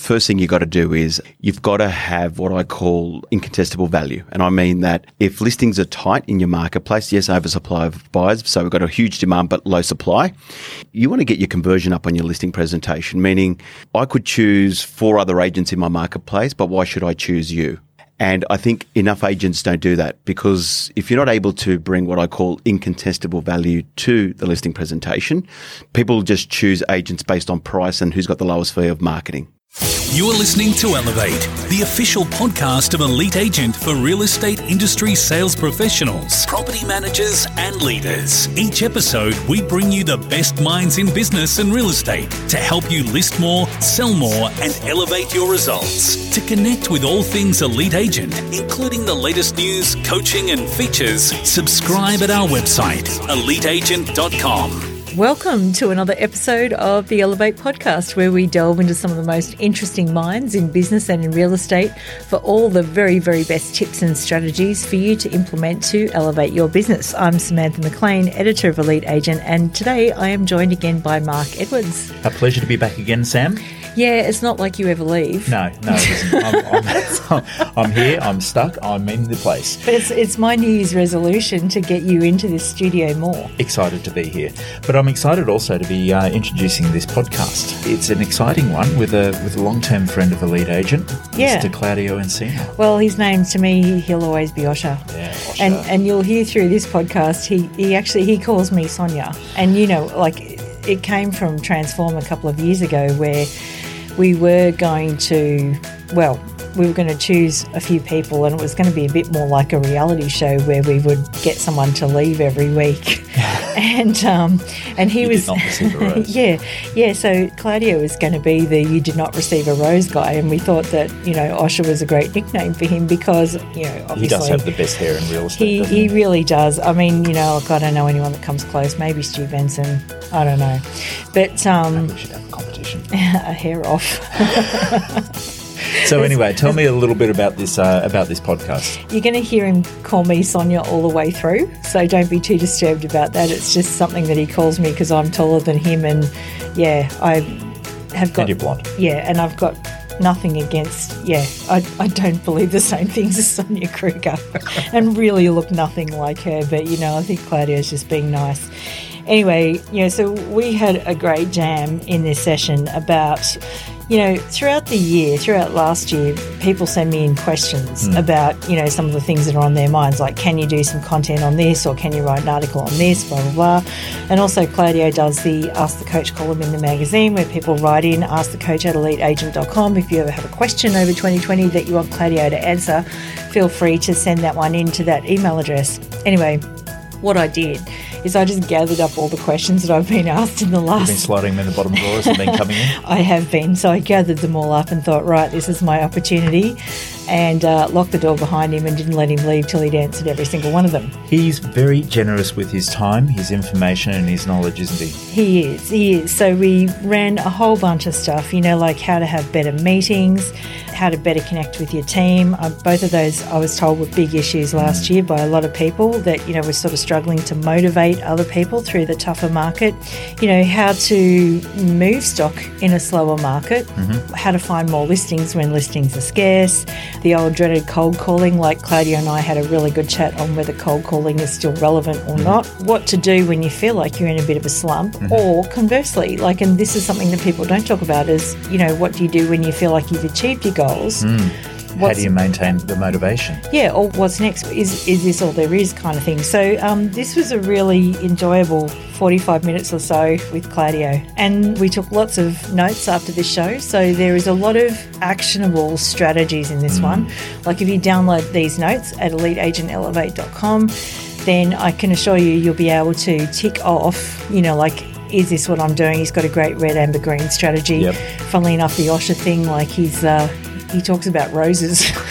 first thing you've got to do is you've got to have what I call incontestable value. And I mean that if listings are tight in your marketplace, yes, oversupply of buyers, so we've got a huge demand but low supply, you want to get your conversion up on your listing presentation, meaning I could choose 4 other agents in my marketplace, but why should I choose you? And I think enough agents don't do that, because if you're not able to bring what I call incontestable value to the listing presentation, people just choose agents based on price and who's got the lowest fee of marketing. You're listening to Elevate, the official podcast of Elite Agent for real estate industry sales professionals, property managers and leaders. Each episode, we bring you the best minds in business and real estate to help you list more, sell more and elevate your results. To connect with all things Elite Agent, including the latest news, coaching and features, subscribe at our website, eliteagent.com. Welcome to another episode of the Elevate podcast, where we delve into some of the most interesting minds in business and in real estate for all the very, very best tips and strategies for you to implement to elevate your business. I'm Samantha McLean, editor of Elite Agent, and today I am joined again by Mark Edwards. A pleasure to be back again, Sam. Yeah, it's not like you ever leave. No, it isn't. I'm here, I'm stuck, I'm in the place. But it's my New Year's resolution to get you into this studio more. Excited to be here. But I'm excited also to be introducing this podcast. It's an exciting one with a long-term friend of Elite Agent, Mr. Claudio Encina. Well, his name, to me, he'll always be Osher. Yeah, Osher. And you'll hear through this podcast, he calls me Sonia. And, you know, like, it came from Transform a couple of years ago, where we were going to choose a few people, and it was going to be a bit more like a reality show where we would get someone to leave every week. and he did not receive a rose. yeah. So Claudio was going to be the "you did not receive a rose" guy, and we thought that, you know, Osher was a great nickname for him because, you know, obviously he does have the best hair in real estate. He really does. I mean, you know, like, I don't know anyone that comes close. Maybe Stu Benson. I don't know, but we should have a competition. A hair off. So anyway, tell me a little bit about this podcast. You're going to hear him call me Sonia all the way through, so don't be too disturbed about that. It's just something that he calls me because I'm taller than him, and I have got. And you're blonde. Yeah, and I've got nothing against. Yeah, I don't believe the same things as Sonia Kruger, and really look nothing like her. But, you know, I think Claudio's just being nice. Anyway, you know, so we had a great jam in this session about, you know, throughout last year, people send me in questions about, you know, some of the things that are on their minds, like, can you do some content on this, or can you write an article on this, blah, blah, blah. And also Claudio does the Ask the Coach column in the magazine, where people write in, askthecoach@eliteagent.com. If you ever have a question over 2020 that you want Claudio to answer, feel free to send that one in to that email address. Anyway, what I did is I just gathered up all the questions that I've been asked in the last... You've been sliding them in the bottom drawers and then coming in? I have been. So I gathered them all up and thought, right, this is my opportunity, and locked the door behind him and didn't let him leave till he'd answered every single one of them. He's very generous with his time, his information and his knowledge, isn't he? He is. So we ran a whole bunch of stuff, you know, like how to have better meetings, how to better connect with your team. Both of those, I was told, were big issues last year by a lot of people that, you know, were sort of struggling to motivate other people through the tougher market. You know, how to move stock in a slower market, how to find more listings when listings are scarce, the old dreaded cold calling, like Claudio and I had a really good chat on whether cold calling is still relevant or not, what to do when you feel like you're in a bit of a slump, or conversely, like, and this is something that people don't talk about, is, you know, what do you do when you feel like you've achieved your goals? How do you maintain the motivation? Yeah, or what's next? Is this all there is, kind of thing. So this was a really enjoyable 45 minutes or so with Claudio, and we took lots of notes after this show. So there is a lot of actionable strategies in this one. Like, if you download these notes at eliteagentelevate.com, then I can assure you you'll be able to tick off, you know, like, is this what I'm doing? He's got a great red, amber, green strategy. Yep. Funnily enough, the Osher thing, like, he talks about roses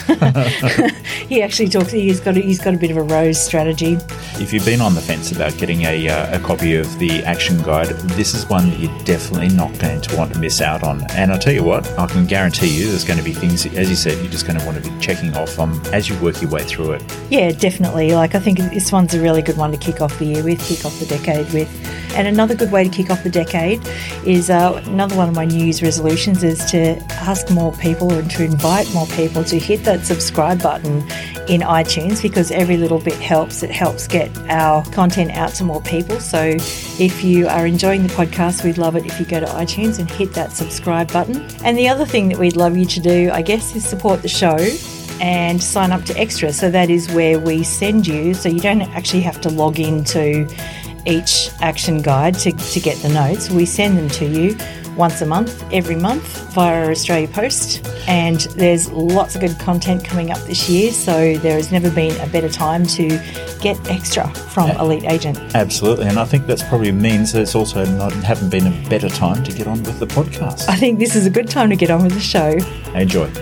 He actually talks. He's got a bit of a rose strategy. If you've been on the fence about getting a copy of the action guide, this is one that you're definitely not going to want to miss out on. And I'll tell you what, I can guarantee you there's going to be things, as you said, you're just going to want to be checking off as you work your way through it. Yeah, definitely. I think this one's a really good one to kick off the year with, kick off the decade with. And another good way to kick off the decade is another one of my New Year's resolutions is to ask more people and to invite more people to hit that subscribe button in iTunes, because every little bit helps. It helps get our content out to more people. So if you are enjoying the podcast, we'd love it if you go to iTunes and hit that subscribe button. And the other thing that we'd love you to do, I guess, is support the show and sign up to Extra. So that is where we send you, so you don't actually have to log into each action guide to get the notes. We send them to you once a month, every month, via Australia Post. And there's lots of good content coming up this year, so there has never been a better time to get Extra from Elite Agent. Absolutely, and I think that probably means that it's also haven't been a better time to get on with the podcast. I think this is a good time to get on with the show. Enjoy.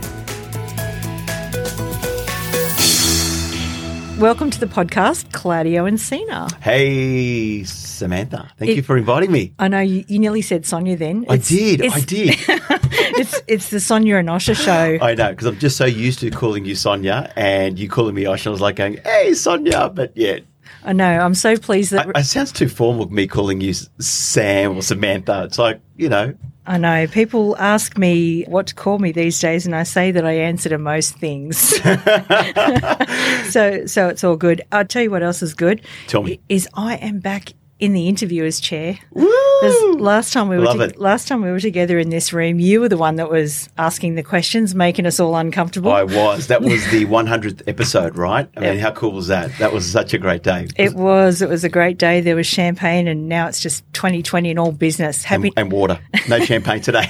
Welcome to the podcast, Claudio and Sina. Hey, Samantha. Thank you for inviting me. I know you nearly said Sonia then. I did. It's the Sonia and Osher show. I know, because I'm just so used to calling you Sonia and you calling me Osher. I was like going, hey, Sonia, but yeah. I know. I'm so pleased that... It sounds too formal, me calling you Sam or Samantha. It's like, you know... I know. People ask me what to call me these days, and I say that I answer to most things. So it's all good. I'll tell you what else is good. Tell me. Is I am back in the interviewer's chair. Woo! Last time we were together in this room, you were the one that was asking the questions, making us all uncomfortable. I was. That was the 100th episode, right? I mean, how cool was that? That was such a great day. It was. It was a great day. There was champagne, and now it's just 2020 and all business. And water. No champagne today.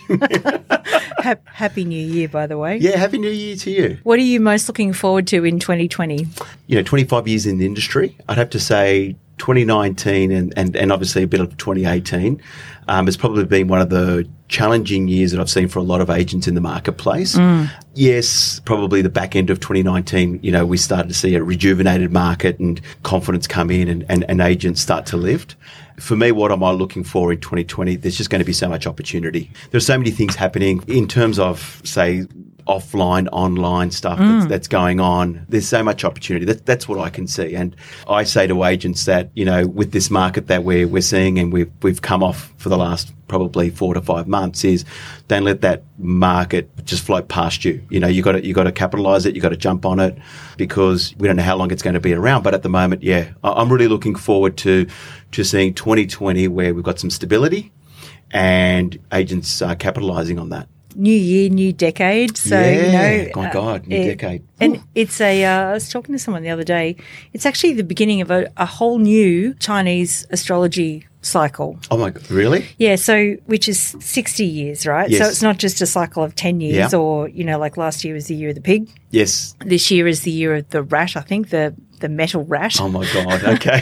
Happy New Year, by the way. Yeah, Happy New Year to you. What are you most looking forward to in 2020? 25 years in the industry, I'd have to say 2019 and obviously a bit of 2018 has probably been one of the challenging years that I've seen for a lot of agents in the marketplace. Yes, probably the back end of 2019, we started to see a rejuvenated market and confidence come in and agents start to lift. For me, what am I looking for in 2020? There's just going to be so much opportunity. There's so many things happening in terms of, say, offline, online stuff that's going on. There's so much opportunity. That's what I can see. And I say to agents that, with this market that we're seeing and we've come off for the last probably 4 to 5 months, is don't let that market just float past you. You got to capitalize it. You got to jump on it, because we don't know how long it's going to be around. But at the moment, yeah, I'm really looking forward to seeing 2020 where we've got some stability and agents are capitalizing on that. New year, new decade. So, my God, new decade. And it's I was talking to someone the other day, it's actually the beginning of a whole new Chinese astrology cycle. Oh my God, really? Yeah, so which is 60 years, right? Yes. So it's not just a cycle of 10 years or, like last year was the year of the pig. Yes. This year is the year of the rat, I think, the metal rat. Oh my God, okay.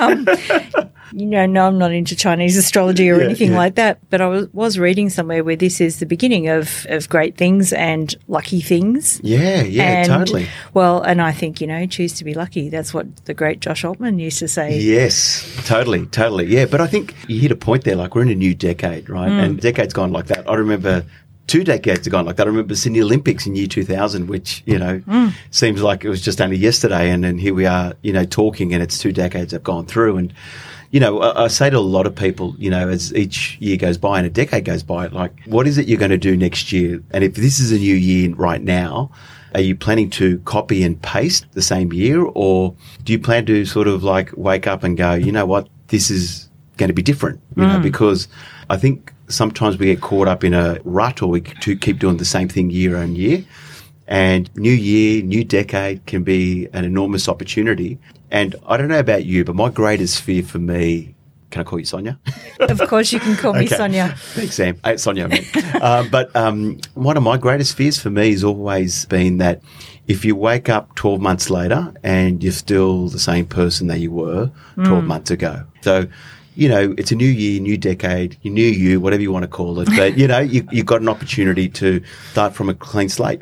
No, I'm not into Chinese astrology or anything like that, but I was reading somewhere where this is the beginning of great things and lucky things. Yeah, totally. Well, and I think, choose to be lucky. That's what the great Josh Altman used to say. Yes, totally. Yeah, but I think you hit a point there, like we're in a new decade, right? And decade's gone like that. I remember 2 decades ago like that. I remember Sydney Olympics in year 2000, which, seems like it was just only yesterday. And then here we are, talking, and it's 2 decades have gone through. And, I say to a lot of people, as each year goes by and a decade goes by, like, what is it you're going to do next year? And if this is a new year right now, are you planning to copy and paste the same year? Or do you plan to sort of like wake up and go, you know what, this is going to be different, because I think sometimes we get caught up in a rut, or we keep doing the same thing year on year. And new year, new decade can be an enormous opportunity. And I don't know about you, but my greatest fear for me, can I call you Sonia? Of course you can call me Sonia. Thanks, Sam. Sonia, I mean. But one of my greatest fears for me has always been that if you wake up 12 months later and you're still the same person that you were 12 months ago. So, it's a new year, new decade, new you, whatever you want to call it. But, you've got an opportunity to start from a clean slate, right?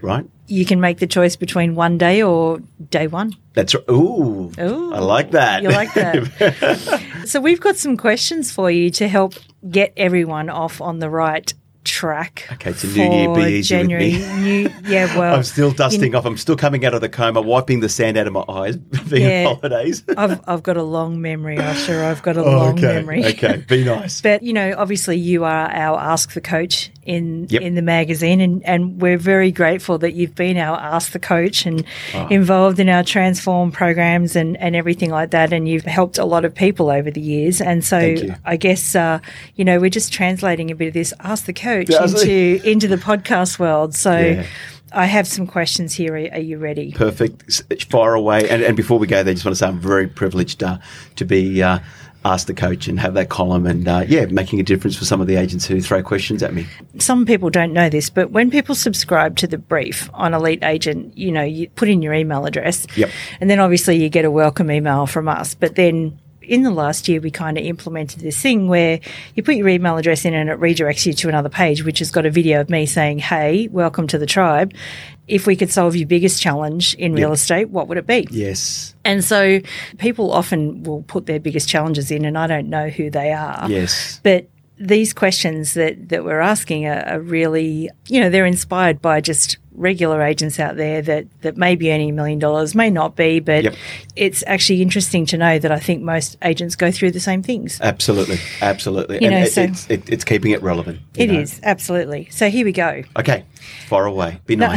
you can make the choice between one day or day one. That's right. Ooh, I like that. You like that? So we've got some questions for you to help get everyone off on the right track. Okay, it's a new year. Be easy January. with me. Well, I'm still dusting off. I'm still coming out of the coma, wiping the sand out of my eyes, being on holidays. I've got a long memory, Usher. I've got a long memory. Okay, be nice. But, obviously you are our Ask the Coach in the magazine, and we're very grateful that you've been our Ask the Coach and involved in our Transform programs and everything like that, and you've helped a lot of people over the years. And so I guess, we're just translating a bit of this Ask the Coach into the podcast world. So I have some questions here. Are you ready? Perfect. Fire away. And before we go there, I just want to say I'm very privileged to be Ask the Coach and have that column and, making a difference for some of the agents who throw questions at me. Some people don't know this, but when people subscribe to the brief on Elite Agent, you put in your email address. Yep. And then obviously you get a welcome email from us. But then in the last year, we kind of implemented this thing where you put your email address in and it redirects you to another page, which has got a video of me saying, hey, welcome to the tribe. If we could solve your biggest challenge in real estate, what would it be? Yes. And so people often will put their biggest challenges in and I don't know who they are. Yes. But these questions that we're asking are really, they're inspired by just regular agents out there that may be earning $1 million, may not be, but it's actually interesting to know that I think most agents go through the same things. Absolutely. It's keeping it relevant. It is, absolutely. So here we go. Okay, far away. Be nice.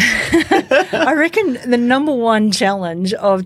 I reckon the number one challenge of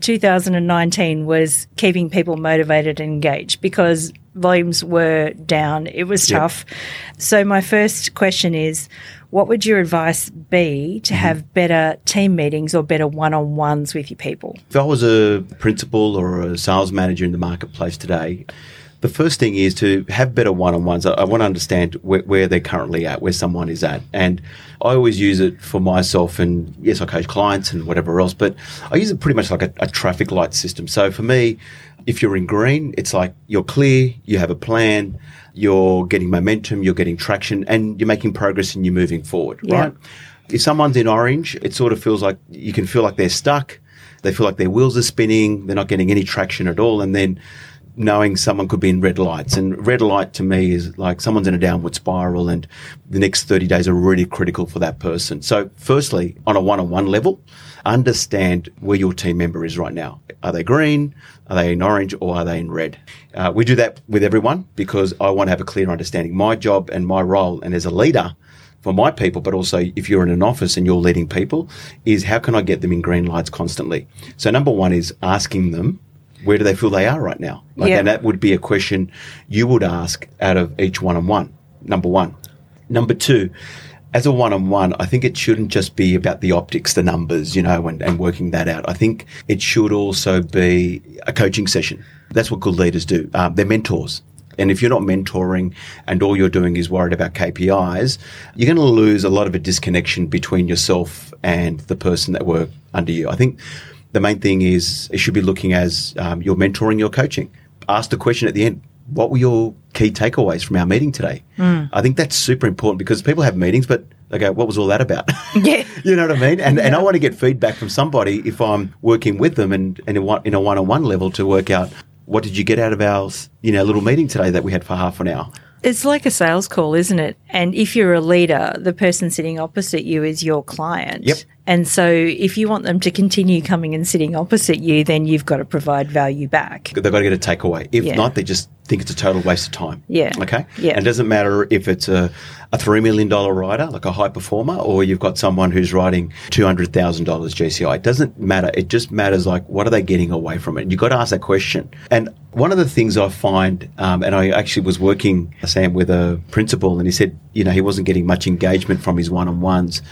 2019 was keeping people motivated and engaged because volumes were down. It was tough. So my first question is, what would your advice be to have better team meetings or better one-on-ones with your people? If I was a principal or a sales manager in the marketplace today, the first thing is to have better one-on-ones. I want to understand where they're currently at, where someone is at. And I always use it for myself and, yes, I coach clients and whatever else, but I use it pretty much like a traffic light system. So for me, if you're in green, it's like you're clear, you have a plan, you're getting momentum, you're getting traction, and you're making progress and you're moving forward, right? If someone's in orange, it sort of feels like you can feel like they're stuck. They feel like their wheels are spinning. They're not getting any traction at all. And then knowing someone could be in red lights. And red light to me is like someone's in a downward spiral and the next 30 days are really critical for that person. So firstly, on a one-on-one level, understand where your team member is right now. Are they green? Are they in orange? Or are they in red? We do that with everyone because I want to have a clear understanding. My job and my role, and as a leader for my people, but also if you're in an office and you're leading people, is how can I get them in green lights constantly? So number one is asking them, where do they feel they are right now? And that would be a question you would ask out of each one-on-one, number one. Number two, as a one-on-one, I think it shouldn't just be about the optics, the numbers, and working that out. I think it should also be a coaching session. That's what good leaders do. They're mentors. And if you're not mentoring and all you're doing is worried about KPIs, you're going to lose a lot of a disconnection between yourself and the person that work under you. I think the main thing is it should be looking as you're mentoring, you're coaching. Ask the question at the end, what were your key takeaways from our meeting today? I think that's super important because people have meetings, but they go, what was all that about? Yeah. You know what I mean? And I want to get feedback from somebody if I'm working with them and in a one-on-one level to work out what did you get out of our little meeting today that we had for half an hour? It's like a sales call, isn't it? And if you're a leader, the person sitting opposite you is your client. Yep. And so if you want them to continue coming and sitting opposite you, then you've got to provide value back. They've got to get a takeaway. If not, they just think it's a total waste of time. Yeah. Okay? Yeah. And it doesn't matter if it's a $3 million rider, like a high performer, or you've got someone who's riding $200,000 GCI. It doesn't matter. It just matters like what are they getting away from it? And you've got to ask that question. And one of the things I find, and I actually was working, Sam, with a principal, and he said, he wasn't getting much engagement from his one-on-ones.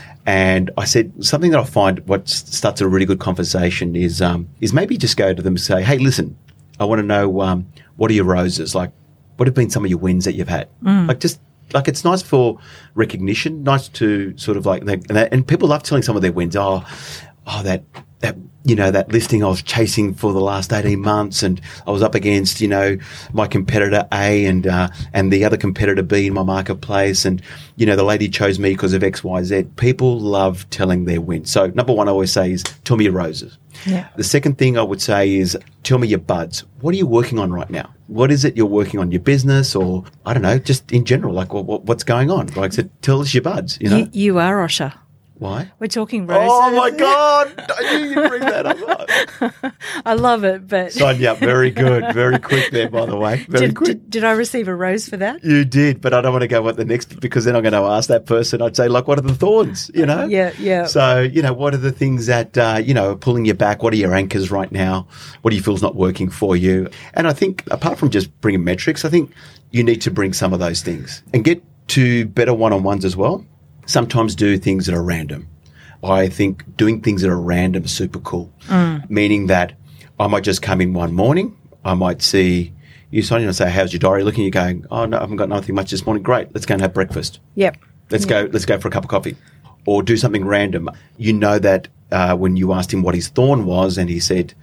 And I said, something that I find what starts a really good conversation is maybe just go to them and say, hey, listen, I want to know what are your roses? Like, what have been some of your wins that you've had? Like it's nice for recognition, nice to sort of like, and people love telling some of their wins. That that listing I was chasing for the last 18 months, and I was up against, my competitor A and the other competitor B in my marketplace, and, the lady chose me because of X, Y, Z. People love telling their win. So number one, I always say is tell me your roses. Yeah. The second thing I would say is tell me your buds. What are you working on right now? What is it you're working on, your business, or I don't know, just in general, like what's going on? Like, so tell us your buds, You are Osher. Why? We're talking roses. Oh, my God. I knew you'd bring that up. I love it, but... Signed you up. Very good. Very quick there, by the way. Very quick. Did I receive a rose for that? You did, but I don't want to go with the next, because then I'm going to ask that person. I'd say, like, what are the thorns, Yeah. So, what are the things that, are pulling you back? What are your anchors right now? What do you feel is not working for you? And I think, apart from just bringing metrics, I think you need to bring some of those things and get to better one-on-ones as well. Sometimes do things that are random. I think doing things that are random is super cool, meaning that I might just come in one morning. I might see you signing and say, how's your diary looking? You're going, oh, no, I haven't got nothing much this morning. Great. Let's go and have breakfast. Yep. Let's go for a cup of coffee, or do something random. That when you asked him what his thorn was and he said,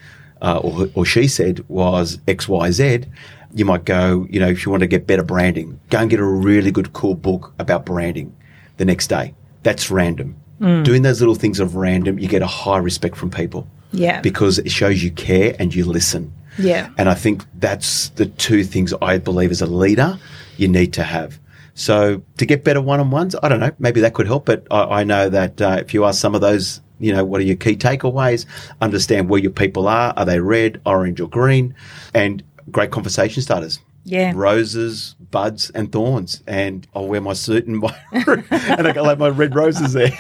or she said was X, Y, Z, you might go, if you want to get better branding, go and get a really good, cool book about branding the next day. That's random. Doing those little things of random, you get a high respect from people. Yeah. Because it shows you care and you listen. Yeah. And I think that's the two things I believe as a leader you need to have. So to get better one-on-ones, I don't know, maybe that could help. But I know that if you ask some of those, what are your key takeaways? Understand where your people are. Are they red, orange, or green? And great conversation starters. Yeah. Roses, buds, and thorns. And I'll wear my suit and I'll have my red roses there.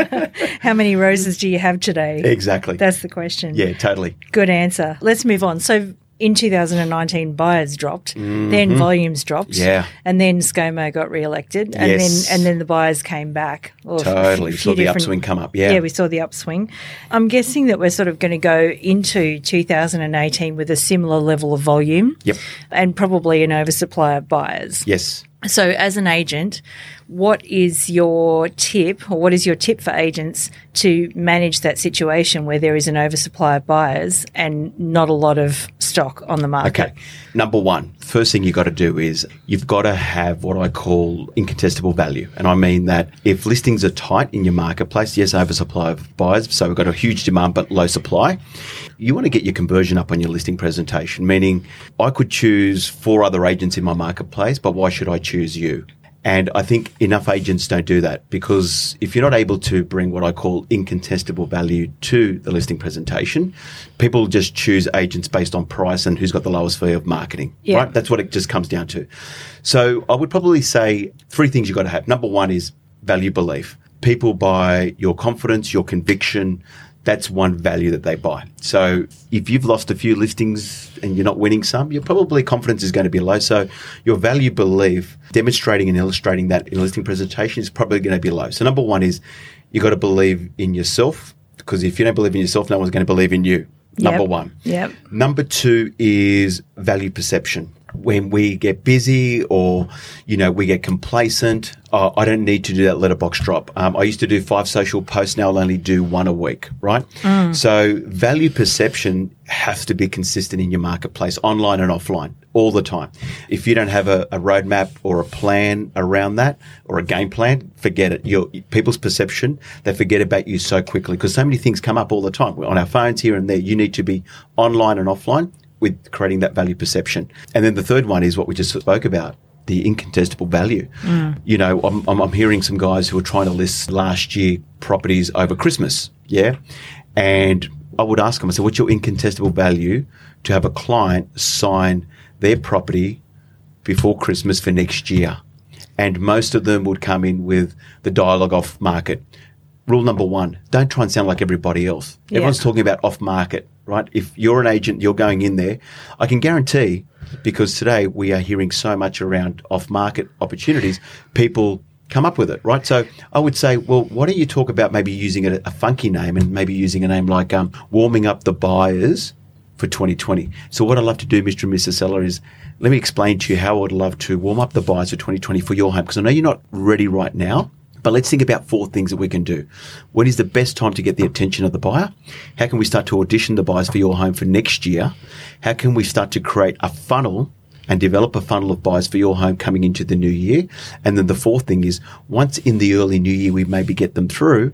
How many roses do you have today? Exactly. That's the question. Yeah, totally. Good answer. Let's move on. So in 2019, buyers dropped, then volumes dropped, and then ScoMo got re-elected, and then the buyers came back. Totally, saw the upswing come up. Yeah, we saw the upswing. I'm guessing that we're sort of going to go into 2018 with a similar level of volume, and probably an oversupply of buyers. Yes. So as an agent, what is your tip, or what is your tip for agents to manage that situation where there is an oversupply of buyers and not a lot of stock on the market? Okay. Number one, first thing you've got to do is you've got to have what I call incontestable value. And I mean that if listings are tight in your marketplace, yes, oversupply of buyers, so we've got a huge demand but low supply, you want to get your conversion up on your listing presentation, meaning I could choose 4 other agents in my marketplace, but why should I choose you? And I think enough agents don't do that, because if you're not able to bring what I call incontestable value to the listing presentation, people just choose agents based on price and who's got the lowest fee of marketing, right? That's what it just comes down to. So I would probably say 3 things you've got to have. Number one is value belief. People buy your confidence, your conviction. That's one value that they buy. So if you've lost a few listings and you're not winning some, your probably confidence is going to be low. So your value belief, demonstrating and illustrating that in a listing presentation, is probably going to be low. So number one is you've got to believe in yourself, because if you don't believe in yourself, no one's going to believe in you. Number one. Yep. Number 2 is value perception. When we get busy or, we get complacent, I don't need to do that letterbox drop. I used to do 5 social posts. Now I'll only do 1 a week, right? So value perception has to be consistent in your marketplace, online and offline, all the time. If you don't have a roadmap or a plan around that, or a game plan, forget it. People's perception, they forget about you so quickly, because so many things come up all the time. We're on our phones here and there. You need to be online and offline with creating that value perception. And then the third one is what we just spoke about, the incontestable value. I'm hearing some guys who were trying to list last year properties over Christmas, and I would ask them, I said, what's your incontestable value to have a client sign their property before Christmas for next year? And most of them would come in with the dialogue off market. Rule number 1, don't try and sound like everybody else. Everyone's talking about off market, right? If you're an agent, you're going in there, I can guarantee, because today we are hearing so much around off market opportunities, people come up with it, right? So I would say, well, why don't you talk about maybe using a funky name, and maybe using a name like warming up the buyers for 2020. So what I'd love to do, Mr. and Mrs. Seller, is let me explain to you how I would love to warm up the buyers for 2020 for your home, because I know you're not ready right now But let's think about 4 things that we can do. When is the best time to get the attention of the buyer? How can we start to audition the buyers for your home for next year? How can we start to create a funnel and develop a funnel of buyers for your home coming into the new year? And then the 4th thing is, once in the early new year, we maybe get them through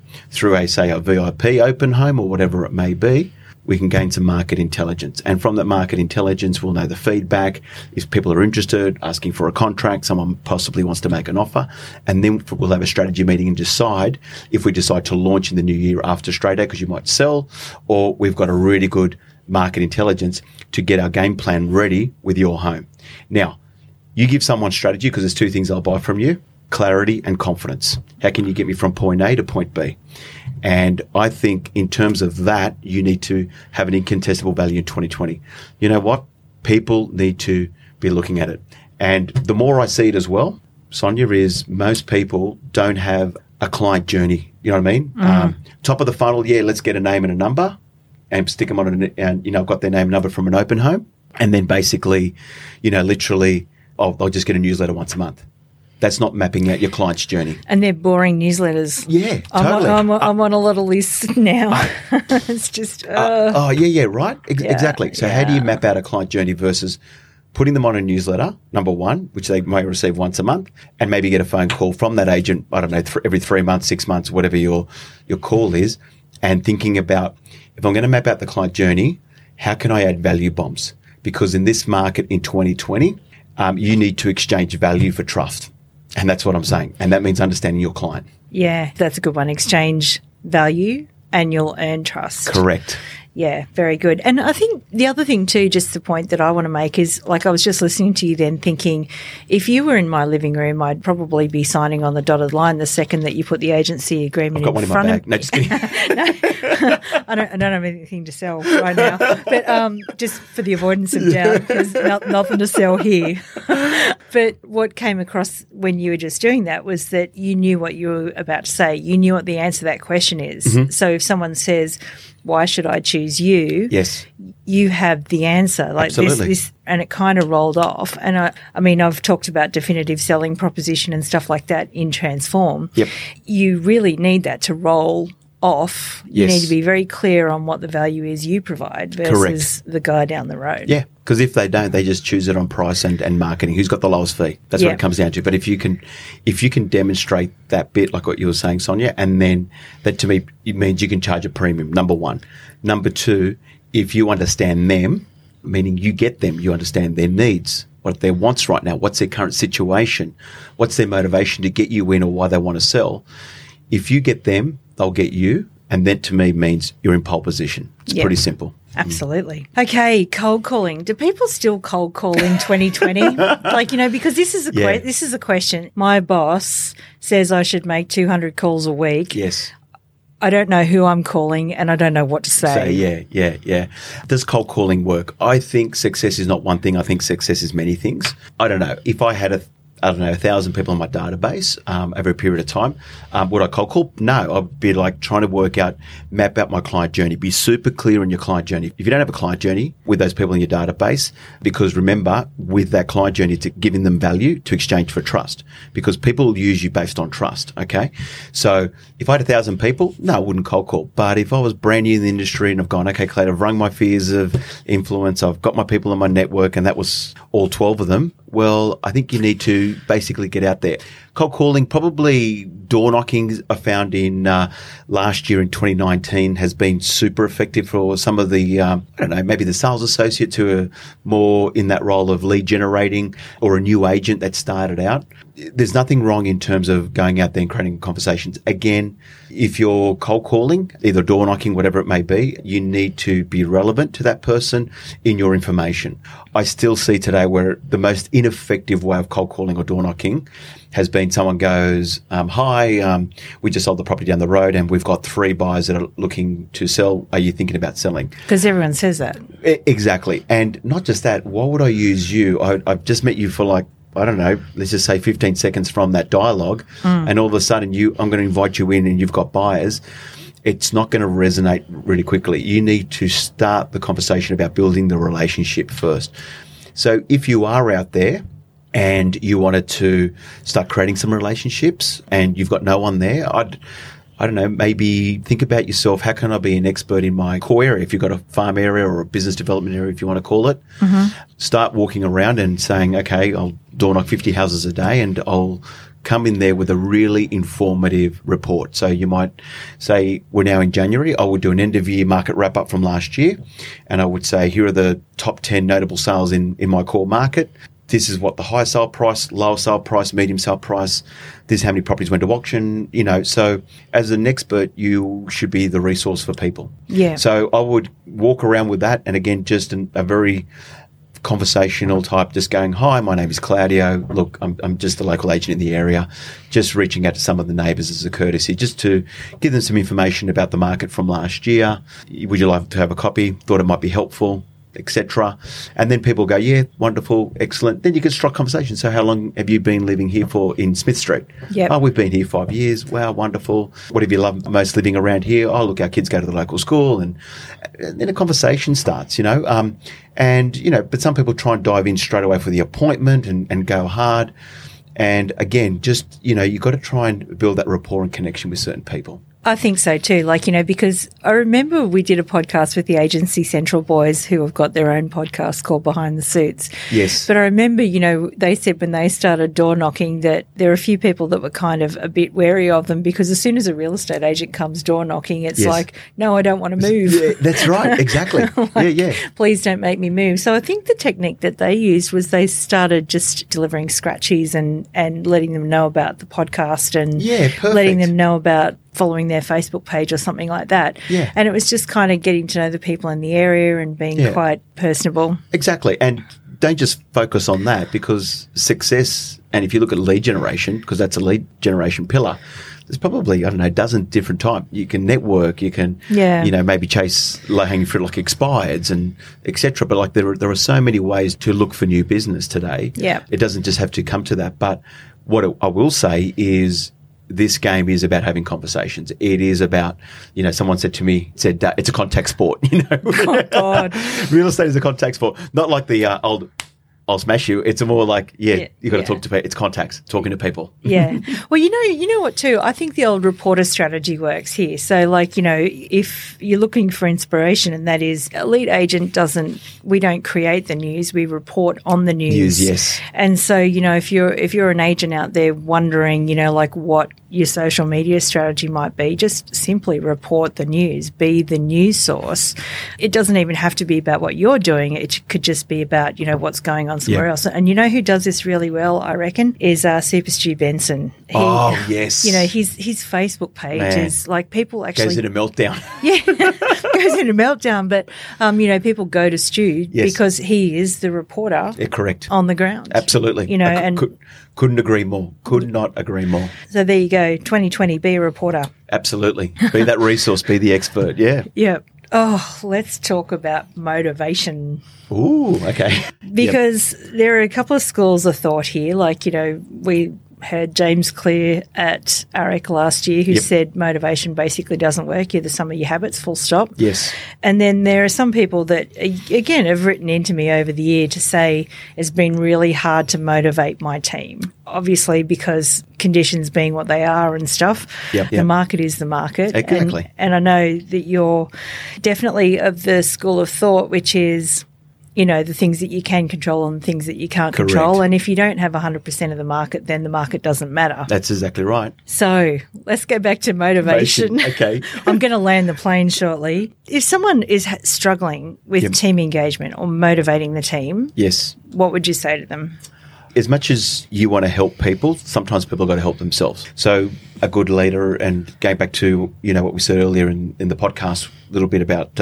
a VIP open home or whatever it may be, we can gain some market intelligence. And from that market intelligence, we'll know the feedback. If people are interested, asking for a contract, someone possibly wants to make an offer. And then we'll have a strategy meeting and decide if we decide to launch in the new year after Australia Day, because you might sell, or we've got a really good market intelligence to get our game plan ready with your home. Now, you give someone strategy because there's 2 things they'll buy from you: clarity and confidence. How can you get me from point A to point B? And I think in terms of that, you need to have an incontestable value in 2020. You know what? People need to be looking at it. And the more I see it as well, Sonia, is most people don't have a client journey. You know what I mean? Top of the funnel, let's get a name and a number and stick them on and I've got their name and number from an open home. And then basically, literally, they'll just get a newsletter once a month. That's not mapping out your client's journey. And they're boring newsletters. Yeah, totally. I'm on a lot of lists now. It's just... right? Exactly. So how do you map out a client journey versus putting them on a newsletter, number one, which they may receive once a month, and maybe get a phone call from that agent, I don't know, every 3 months, 6 months, whatever your call is, and thinking about, if I'm going to map out the client journey, how can I add value bombs? Because in this market in 2020, you need to exchange value for trust. And that's what I'm saying. And that means understanding your client. Yeah, that's a good one. Exchange value and you'll earn trust. Correct. Yeah, very good. And I think the other thing too, just the point that I want to make is, like, I was just listening to you then thinking, if you were in my living room, I'd probably be signing on the dotted line the second that you put the agency agreement in front of me. I've got one in my bag. No, just kidding. No, I don't have anything to sell right now, but just for the avoidance of doubt, there's nothing to sell here. But what came across when you were just doing that was that you knew what you were about to say. You knew what the answer to that question is. Mm-hmm. So if someone says, why should I choose you? Yes. You have the answer. Like this, and it kind of rolled off. And I mean, I've talked about definitive selling proposition and stuff like that in Transform. Yep. You really need that to roll off. You Yes. need to be very clear on what the value is you provide versus the guy down the road. Yeah, because if they don't, they just choose it on price and marketing. Who's got the lowest fee? That's what it comes down to. But if you can demonstrate that bit, like what you were saying, Sonia, and then that, to me, it means you can charge a premium, number one. Number two, if you understand them, meaning you get them, you understand their needs, what their wants right now, what's their current situation, what's their motivation to get you in or why they want to sell. If you get them, they'll get you. And that, to me, means you're in pole position. It's pretty simple. Absolutely. Okay, cold calling. Do people still cold call in 2020? Because this is a question. My boss says I should make 200 calls a week. Yes. I don't know who I'm calling and I don't know what to say. Yeah. Does cold calling work? I think success is not one thing. I think success is many things. I don't know. If I had 1,000 people on my database over a period of time. Would I cold call? No. I'd be like trying to map out my client journey. Be super clear in your client journey. If you don't have a client journey with those people in your database, because remember, with that client journey, to giving them value to exchange for trust, because people will use you based on trust. Okay. So if I had 1,000 people, no, I wouldn't cold call. But if I was brand new in the industry and I've gone, okay, Clayton, I've rung my fears of influence, I've got my people in my network, and that was all 12 of them, well, I think you need to basically get out there. Cold calling, probably door knocking, I found in last year in 2019 has been super effective for some of the, maybe the sales associates who are more in that role of lead generating, or a new agent that started out. There's nothing wrong in terms of going out there and creating conversations. Again, if you're cold calling, either door knocking, whatever it may be, you need to be relevant to that person in your information. I still see today where the most ineffective way of cold calling or door knocking has been someone goes, hi, we just sold the property down the road and we've got 3 buyers that are looking to sell. Are you thinking about selling? Because everyone says that. Exactly. And not just that, why would I use you? I've just met you for let's just say 15 seconds from that dialogue, and all of a sudden I'm going to invite you in and you've got buyers. It's not going to resonate really quickly. You need to start the conversation about building the relationship first. So if you are out there and you wanted to start creating some relationships and you've got no one there, I don't know, maybe think about yourself. How can I be an expert in my core area? If you've got a farm area or a business development area, if you want to call it, start walking around and saying, okay, I'll door knock 50 houses a day and I'll come in there with a really informative report. So you might say, we're now in January. I would do an end of year market wrap up from last year. And I would say, here are the top 10 notable sales in my core market. This is what the high sale price, low sale price, medium sale price. This is how many properties went to auction. So as an expert, you should be the resource for people. Yeah. So I would walk around with that, and again, just a very conversational type, just going, hi, my name is Claudio. Look, I'm just a local agent in the area, just reaching out to some of the neighbours as a courtesy, just to give them some information about the market from last year. Would you like to have a copy? Thought it might be helpful, etc. And then people go, yeah, wonderful, excellent. Then you can strike conversation. So how long have you been living here for in Smith Street? Yep. Oh, we've been here 5 years. Wow, wonderful. What have you loved most living around here? Oh, look, our kids go to the local school. And then a conversation starts, but some people try and dive in straight away for the appointment and go hard. And again, just, you've got to try and build that rapport and connection with certain people. I think so too. Because I remember we did a podcast with the Agency Central boys who have got their own podcast called Behind the Suits. Yes. But I remember, they said when they started door knocking that there are a few people that were kind of a bit wary of them because as soon as a real estate agent comes door knocking, it's like, no, I don't want to move. Yeah, that's right. Exactly. Yeah. Please don't make me move. So I think the technique that they used was they started just delivering scratchies and letting them know about the podcast and letting them know about following their Facebook page or something like that. Yeah. And it was just kind of getting to know the people in the area and being quite personable. Exactly. And don't just focus on that because success, and if you look at lead generation, because that's a lead generation pillar, there's probably, a dozen different types. You can network, you can, maybe chase low-hanging fruit like expireds and et cetera. But there are so many ways to look for new business today. Yeah. It doesn't just have to come to that. But what I will say is, this game is about having conversations. It is about, someone said to me, it's a contact sport, Oh, God. Real estate is a contact sport. Not like the I'll smash you. It's more like, you got to talk to people. It's contacts, talking to people. Yeah. Well, you know what too? I think the old reporter strategy works here. So if you're looking for inspiration, and that is a lead agent we don't create the news, we report on the news. Yes. And so, if you're an agent out there wondering, what your social media strategy might be, just simply report the news, be the news source. It doesn't even have to be about what you're doing. It could just be about, what's going on somewhere else. And who does this really well, I reckon, is Super Stu Benson. Yes. His Facebook page is like people actually... Goes in a meltdown. Yeah, goes in a meltdown. But, people go to Stu because he is the reporter correct. On the ground. Absolutely. Couldn't agree more. Could not agree more. So there you go. 2020, be a reporter. Absolutely. Be that resource, be the expert. Yeah. Yeah. Oh, let's talk about motivation. Ooh, okay. Because there are a couple of schools of thought here. We heard James Clear at AREC last year who said motivation basically doesn't work. You're the sum of your habits, full stop. Yes. And then there are some people that, again, have written into me over the year to say it's been really hard to motivate my team. Obviously, because conditions being what they are and stuff, the market is the market. Exactly. And I know that you're definitely of the school of thought, which is, the things that you can control and the things that you can't control. And if you don't have 100% of the market, then the market doesn't matter. That's exactly right. So let's go back to motivation. Okay. I'm going to land the plane shortly. If someone is struggling with team engagement or motivating the team, what would you say to them? As much as you want to help people, sometimes people have got to help themselves. So a good leader, and going back to, what we said earlier in the podcast, a little bit about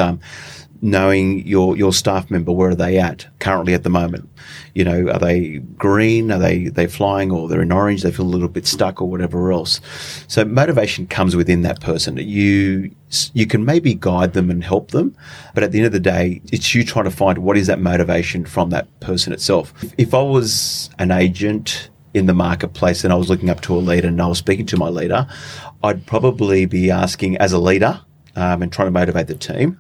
knowing your staff member, where are they at currently at the moment? Are they green? Are they flying, or they're in orange? They feel a little bit stuck or whatever else. So motivation comes within that person. You can maybe guide them and help them, but at the end of the day, it's you trying to find what is that motivation from that person itself. If I was an agent in the marketplace and I was looking up to a leader and I was speaking to my leader, I'd probably be asking as a leader and trying to motivate the team,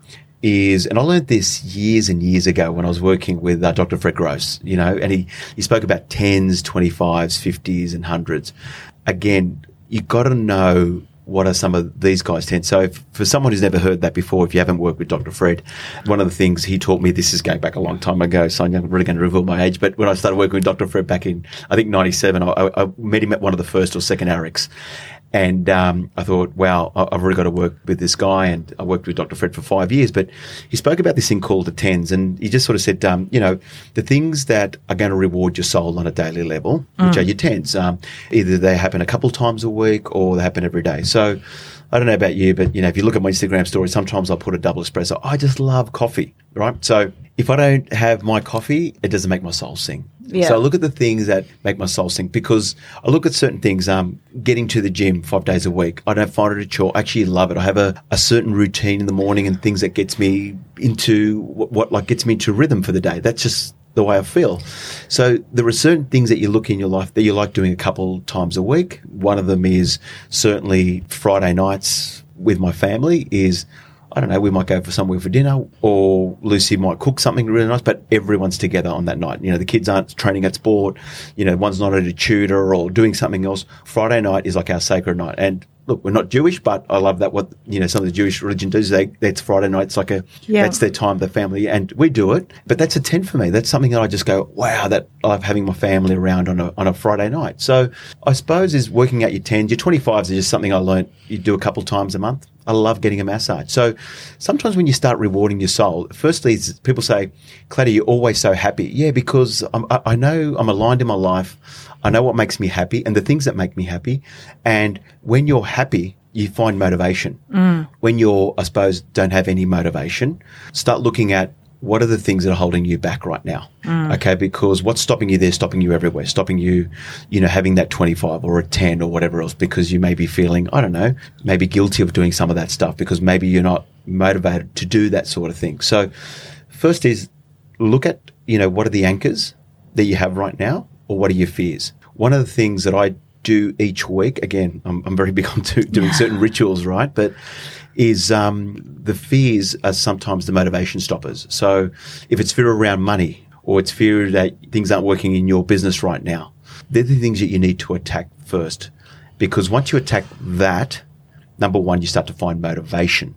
is, and I learned this years and years ago when I was working with Dr. Fred Gross, and he spoke about 10s, 25s, 50s and 100s. Again, you've got to know what are some of these guys' tend. So for someone who's never heard that before, if you haven't worked with Dr. Fred, one of the things he taught me, this is going back a long time ago, so I'm really going to reveal my age, but when I started working with Dr. Fred back in, I think, 97, I met him at one of the first or second ARICs. And I thought, wow, I've really got to work with this guy. And I worked with Dr. Fred for 5 years. But he spoke about this thing called the 10s. And he just sort of said, the things that are going to reward your soul on a daily level, which are your 10s, either they happen a couple times a week or they happen every day. So I don't know about you, but, if you look at my Instagram story, sometimes I'll put a double espresso. I just love coffee, right? So if I don't have my coffee, it doesn't make my soul sing. Yeah. So I look at the things that make my soul sing, because I look at certain things, getting to the gym 5 days a week. I don't find it a chore. I actually love it. I have a certain routine in the morning and things that gets me into what gets me into rhythm for the day. That's just the way I feel. So there are certain things that you look in your life that you like doing a couple times a week. One of them is certainly Friday nights with my family is, I don't know, we might go for somewhere for dinner, or Lucy might cook something really nice, but everyone's together on that night. The kids aren't training at sport, one's not at a tutor or doing something else. Friday night is like our sacred night. And look, we're not Jewish, but I love that what, some of the Jewish religion does. That's Friday night. It's like that's their time, the family, and we do it. But that's a 10 for me. That's something that I just go, wow, that I love having my family around on a Friday night. So I suppose is working out your 10s. Your 25s are just something I learned you do a couple times a month. I love getting a massage. So sometimes when you start rewarding your soul, firstly, people say, Claudia, you're always so happy. Yeah, because I know I'm aligned in my life. I know what makes me happy and the things that make me happy. And when you're happy, you find motivation. When you're, I suppose, don't have any motivation, start looking at what are the things that are holding you back right now? Okay, because what's stopping you there, stopping you everywhere, stopping you, having that 25 or a 10 or whatever else, because you may be feeling, I don't know, maybe guilty of doing some of that stuff because maybe you're not motivated to do that sort of thing. So first is look at, what are the anchors that you have right now, or what are your fears? One of the things that I do each week, again, I'm very big on doing certain rituals, right? But is the fears are sometimes the motivation stoppers. So if it's fear around money, or it's fear that things aren't working in your business right now, they're the things that you need to attack first. Because once you attack that, number one, you start to find motivation.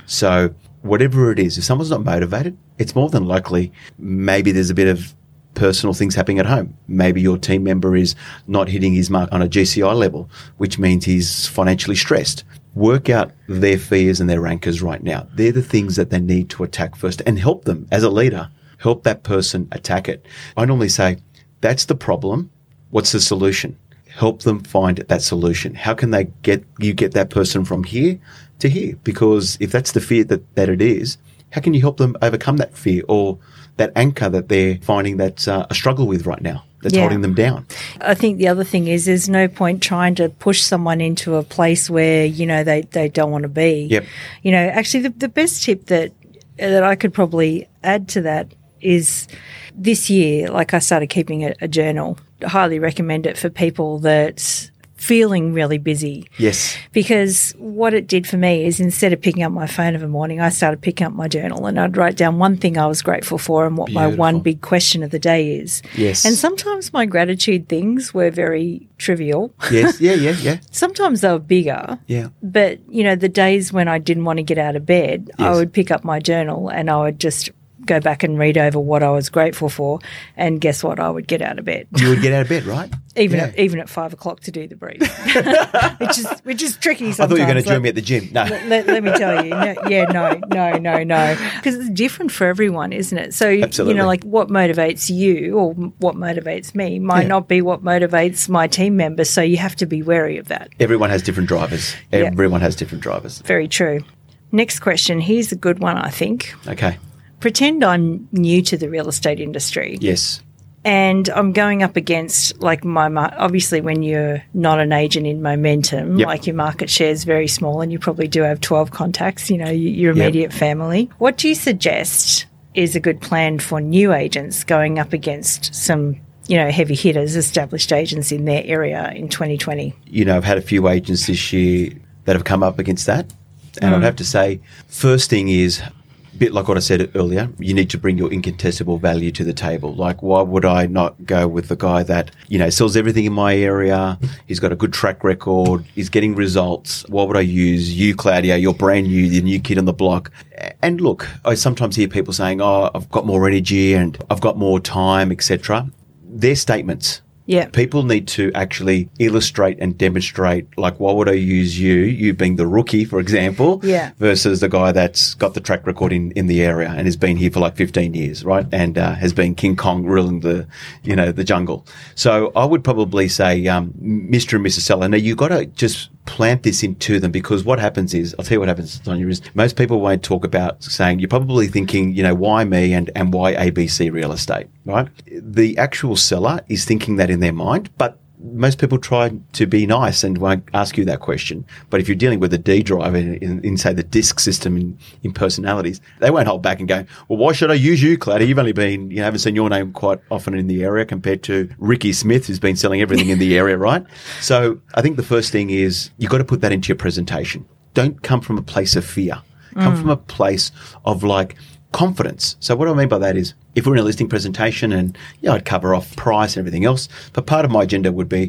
So whatever it is, if someone's not motivated, it's more than likely maybe there's a bit of personal things happening at home. Maybe your team member is not hitting his mark on a GCI level, which means he's financially stressed. Work out their fears and their anchors right now. They're the things that they need to attack first, and help them as a leader. Help that person attack it. I normally say, that's the problem. What's the solution? Help them find that solution. How can they get that person from here to here? Because if that's the fear that it is, how can you help them overcome that fear or that anchor that they're finding that's a struggle with right now, that's holding them down? I think the other thing is there's no point trying to push someone into a place where, they don't want to be. Yep. Actually the best tip that I could probably add to that is this year, I started keeping a journal. I highly recommend it for people that feeling really busy. Yes. Because what it did for me is instead of picking up my phone every morning, I started picking up my journal and I'd write down one thing I was grateful for and what my one big question of the day is. Yes. And sometimes my gratitude things were very trivial. Yes. Yeah. Sometimes they were bigger. Yeah. But, the days when I didn't want to get out of bed, I would pick up my journal and I would just go back and read over what I was grateful for, and guess what? I would get out of bed. You would get out of bed, right? Even at 5 o'clock to do the breathe, which is tricky sometimes. I thought you were going to join me at the gym. No. Let me tell you. No. Because it's different for everyone, isn't it? So, Absolutely. What motivates you or what motivates me might not be what motivates my team members, so you have to be wary of that. Everyone has different drivers. Everyone has different drivers. Very true. Next question. Here's a good one, I think. Okay. Pretend I'm new to the real estate industry. Yes. And I'm going up against, obviously when you're not an agent in Momentum, your market share is very small and you probably do have 12 contacts, your immediate family. What do you suggest is a good plan for new agents going up against some, heavy hitters, established agents in their area in 2020? I've had a few agents this year that have come up against that. And I'd have to say, first thing is, bit like what I said earlier, you need to bring your incontestable value to the table. Like, why would I not go with the guy that, sells everything in my area? He's got a good track record. He's getting results. Why would I use you, Claudia? You're brand new, the new kid on the block. And look, I sometimes hear people saying, oh, I've got more energy and I've got more time, etc. They're statements. Yeah. People need to actually illustrate and demonstrate, like, why would I use you being the rookie, for example, versus the guy that's got the track record in the area and has been here for like 15 years, right? And has been King Kong ruling the jungle. So I would probably say, Mr. and Mrs. Seller, now you got to just plant this into them, because what happens is, I'll tell you what happens, Sonia, is most people won't talk about saying, you're probably thinking, why me and why ABC real estate, right? The actual seller is thinking that in their mind, but most people try to be nice and won't ask you that question. But if you're dealing with a D drive in say, the DISC system in personalities, they won't hold back and go, well, why should I use you, Claudia? You've only been, haven't seen your name quite often in the area compared to Ricky Smith, who's been selling everything in the area, right? So I think the first thing is you've got to put that into your presentation. Don't come from a place of fear. Come from a place of confidence. So what I mean by that is, if we're in a listing presentation and I'd cover off price and everything else, but part of my agenda would be,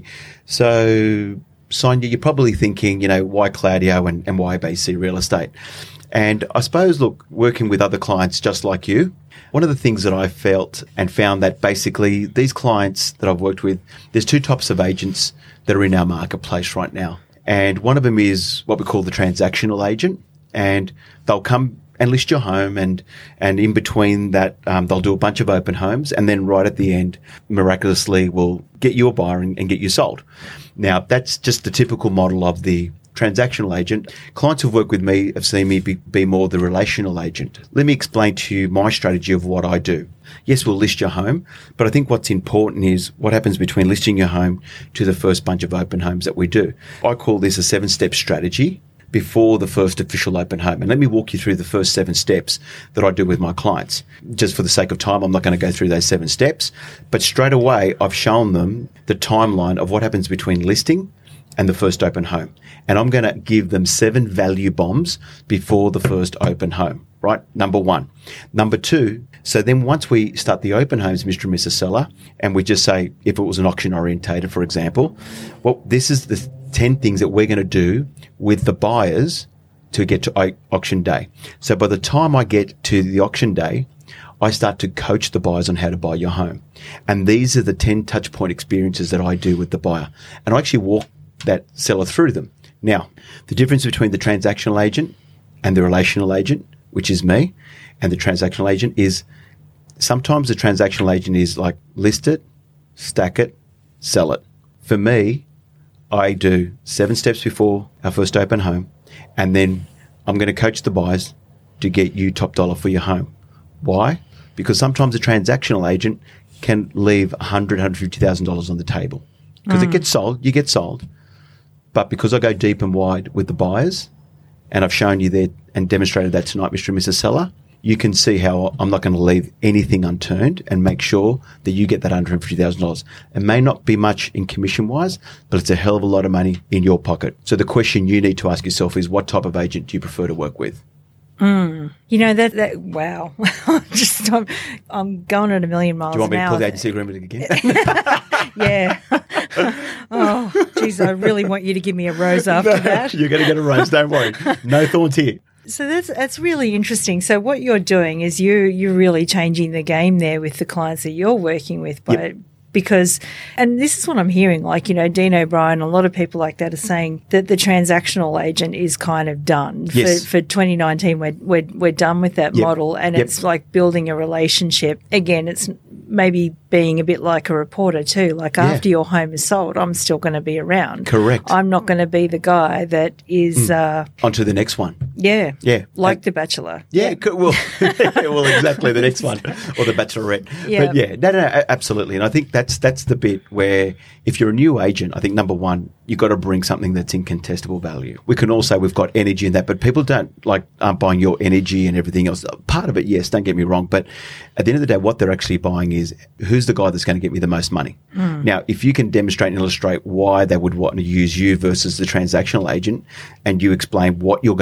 so Sonia, you're probably thinking, why Claudio and why ABC Real Estate? And I suppose, look, working with other clients just like you, one of the things that I felt and found that basically these clients that I've worked with, there's two types of agents that are in our marketplace right now. And one of them is what we call the transactional agent, and they'll come and list your home, and in between that, they'll do a bunch of open homes, and then right at the end, miraculously, will get you a buyer and get you sold. Now, that's just the typical model of the transactional agent. Clients who've worked with me have seen me be more the relational agent. Let me explain to you my strategy of what I do. Yes, we'll list your home, but I think what's important is what happens between listing your home to the first bunch of open homes that we do. I call this a 7-step strategy before the first official open home. And let me walk you through the first 7 steps that I do with my clients. Just for the sake of time, I'm not going to go through those 7 steps, but straight away, I've shown them the timeline of what happens between listing and the first open home. And I'm going to give them 7 value bombs before the first open home, right? Number 1. Number 2, so then once we start the open homes, Mr. and Mrs. Seller, and we just say, if it was an auction orientated, for example, well, this is the 10 things that we're going to do with the buyers to get to auction day. So by the time I get to the auction day, I start to coach the buyers on how to buy your home. And these are the 10 touch point experiences that I do with the buyer. And I actually walk that seller through them. Now, the difference between the transactional agent and the relational agent, which is me, and the transactional agent is sometimes the transactional agent is like list it, stack it, sell it. For me, I do 7 steps before our first open home, and then I'm going to coach the buyers to get you top dollar for your home. Why? Because sometimes a transactional agent can leave $100,000, $150,000 on the table. Because it gets sold, you get sold. But because I go deep and wide with the buyers, and I've shown you there and demonstrated that tonight, Mr. and Mrs. Seller, you can see how I'm not going to leave anything unturned and make sure that you get that $150,000. It may not be much in commission-wise, but it's a hell of a lot of money in your pocket. So the question you need to ask yourself is, what type of agent do you prefer to work with? That wow. I'm going at a million miles an hour. Do you want me to pull the agency agreement again? Yeah. Oh, geez, I really want you to give me a rose after that. You're going to get a rose, don't worry. No thorns here. So that's really interesting. So what you're doing is you're really changing the game there with the clients that you're working with because, and this is what I'm hearing, Dean O'Brien, a lot of people like that are saying that the transactional agent is kind of done. Yes. For 2019, we're done with that model, and it's like building a relationship. Again, it's maybe being a bit like a reporter too. After your home is sold, I'm still going to be around. Correct. I'm not going to be the guy that is on to the next one. Yeah. Yeah. Like The Bachelor. Yeah. Well, exactly, the next one, or The Bachelorette. Yeah. But no, absolutely. And I think that's the bit where if you're a new agent, I think number 1, you've got to bring something that's incontestable value. We can all say we've got energy in that, but people aren't buying your energy and everything else. Part of it, yes, don't get me wrong. But at the end of the day, what they're actually buying is who's the guy that's going to get me the most money. Now, if you can demonstrate and illustrate why they would want to use you versus the transactional agent, and you explain what you're going to do and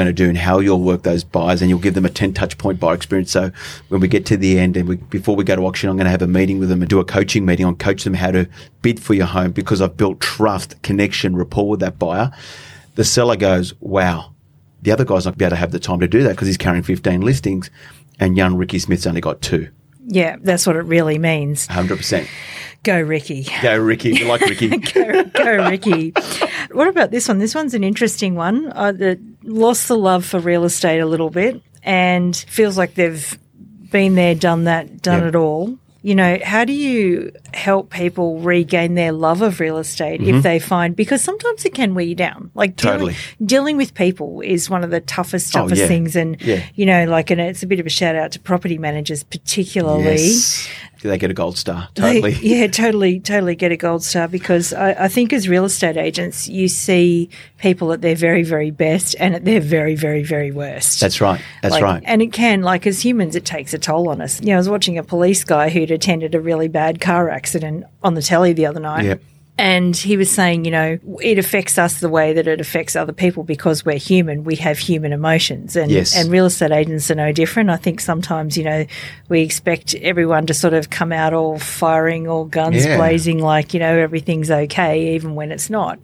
how you'll work those buyers, and you'll give them a 10 touch point buyer experience. So when we get to the end and before we go to auction, I'm going to have a meeting with them and do a coaching meeting on coach them how to bid for your home, because I've built trust, connection, rapport with that buyer. The seller goes, wow, the other guy's not going to be able to have the time to do that because he's carrying 15 listings and young Ricky Smith's only got 2. Yeah, that's what it really means. 100%. Go, Ricky. Go, Ricky. You like Ricky. Go, Ricky. What about this one? This one's an interesting one. I lost the love for real estate a little bit and feels like they've been there, done that, done it all. You know, how do you help people regain their love of real estate if they find, because sometimes it can wear you down. Like dealing with people is one of the toughest things. And, you know, like, and it's a bit of a shout out to property managers particularly. Yes. They get a gold star. Totally. Totally get a gold star, because I think as real estate agents, you see people at their very, very best and at their very, very, very worst. That's right. That's right. And it can, like, as humans, it takes a toll on us. You know, I was watching a police guy who'd attended a really bad car accident on the telly the other night. Yep. And he was saying, you know, it affects us the way that it affects other people because we're human. We have human emotions. And, and real estate agents are no different. I think sometimes, you know, we expect everyone to sort of come out all firing, all guns blazing, like, you know, everything's okay, even when it's not.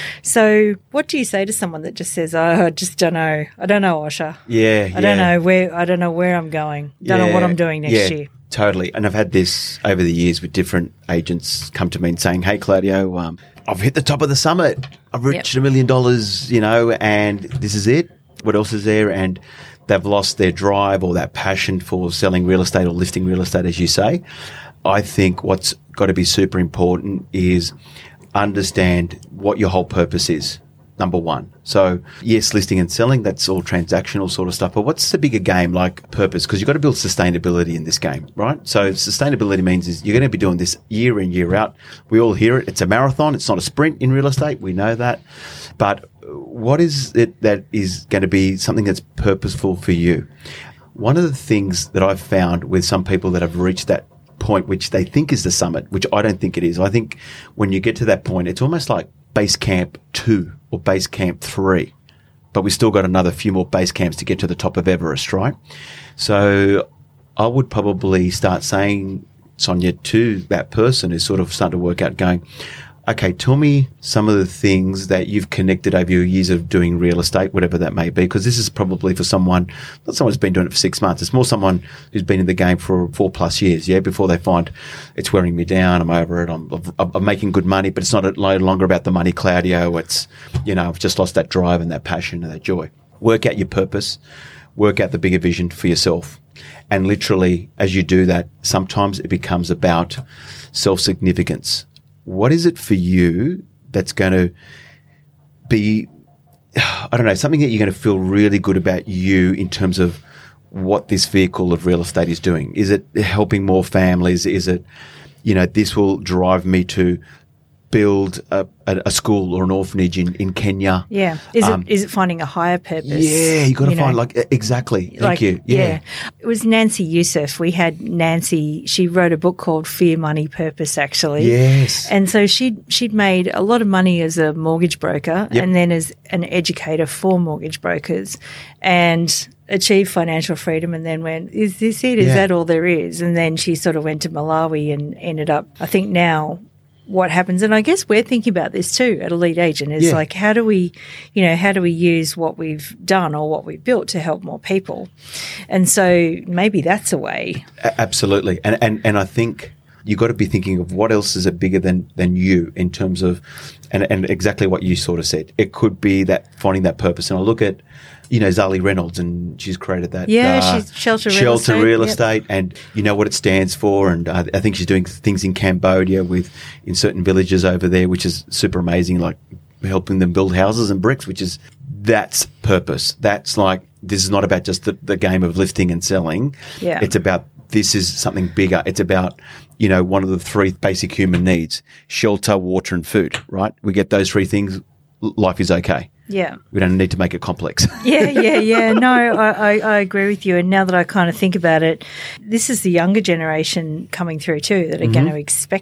So what do you say to someone that just says, oh, I just don't know. I don't know, Osher. I don't know where I'm going. Don't know what I'm doing next year. Totally. And I've had this over the years with different agents come to me and saying, hey, Claudio, I've hit the top of the summit. I've reached $1 million, you know, and this is it. What else is there? And they've lost their drive or that passion for selling real estate or listing real estate, as you say. I think what's got to be super important is understand what your whole purpose is. Number one. So yes, listing and selling, that's all transactional sort of stuff. But what's the bigger game, like purpose? Because you've got to build sustainability in this game, right? So sustainability means is you're going to be doing this year in, year out. We all hear it. It's a marathon. It's not a sprint in real estate. We know that. But what is it that is going to be something that's purposeful for you? One of the things that I've found with some people that have reached that point, which they think is the summit, which I don't think it is. I think when you get to that point, it's almost like base camp 2 or base camp 3, but we still got another few more base camps to get to the top of Everest, right? So I would probably start saying, Sonia, to that person who's sort of starting to work out, going, okay, tell me some of the things that you've connected over your years of doing real estate, whatever that may be, because this is probably for someone, not someone who's been doing it for 6 months. It's more someone who's been in the game for 4+ years, before they find it's wearing me down, I'm over it, I'm making good money, but it's not no longer about the money, Claudio. It's, you know, I've just lost that drive and that passion and that joy. Work out your purpose, work out the bigger vision for yourself. And literally, as you do that, sometimes it becomes about self-significance. What is it for you that's going to be, I don't know, something that you're going to feel really good about you in terms of what this vehicle of real estate is doing? Is it helping more families? Is it, you know, this will drive me to build a school or an orphanage in Kenya? Yeah. Is it finding a higher purpose? Yeah, you got to find exactly. Thank you. Yeah. It was Nancy Youssef. We had Nancy. She wrote a book called Fear, Money, Purpose, actually. Yes. And so she'd made a lot of money as a mortgage broker and then as an educator for mortgage brokers, and achieved financial freedom, and then went, is this it? Is that all there is? And then she sort of went to Malawi and ended up, I think now, what happens, and I guess we're thinking about this too at Elite Agent, is like, how do we use what we've done or what we've built to help more people? And so maybe that's a way. Absolutely. And I think you've got to be thinking of what else is it bigger than you in terms of, and exactly what you sort of said. It could be that finding that purpose. And I look at, you know, Zali Reynolds, and she's created that. She's Shelter Real Estate, and you know what it stands for. And I think she's doing things in Cambodia in certain villages over there, which is super amazing, like helping them build houses and bricks, that's purpose. That's like, this is not about just the game of lifting and selling. Yeah. It's about, this is something bigger. It's about, you know, one of the 3 basic human needs: shelter, water, and food, right? We get those 3 things, life is okay. Yeah. We don't need to make it complex. Yeah. No, I agree with you. And now that I kind of think about it, this is the younger generation coming through too that are going to expect it.